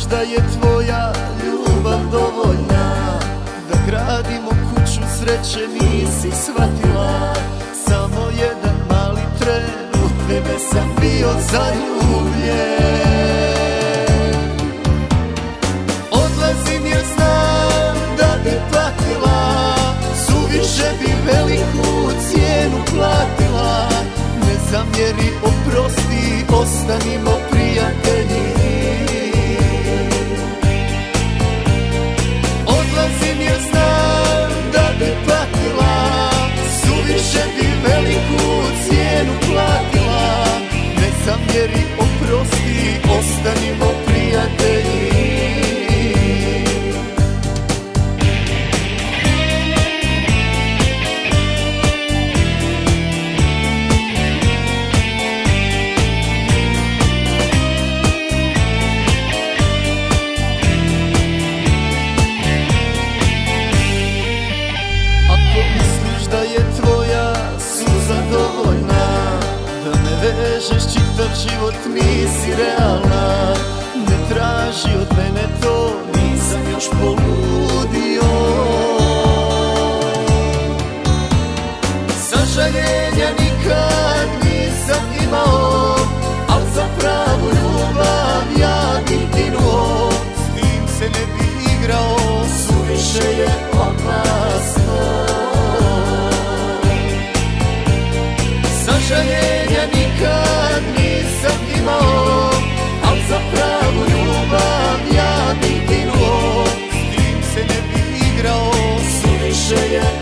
da je tvoja ljubav dovoljna, da gradimo kuću sreće nisi shvatila. Samo jedan mali tren, u tebe sam bio zaljubljen. Odlazim jer znam da bi patila, suviše bi veliku cijenu platila. Ne zamjeri, oprosti, ostanimo prijatelji. Odlazim jer znam da bi patila, suviše bi veliku cijenu platila. Ne zamjeri, oprosti, ostanimo prijatelji. Da je tvoja suza dovoljna, da me vežeš čitav život, nisi realna. Ne traži od mene to, nisam još poludio. Sažaljenja nikad nisam imao, al za pravu ljubav ja bih ginuo. S tim se ne bih igrao, suviše je opasno. Sažaljenja nikad nisam imao, al za pravu ljubav ja bih ginuo. S tim se ne bih igrao, suviše je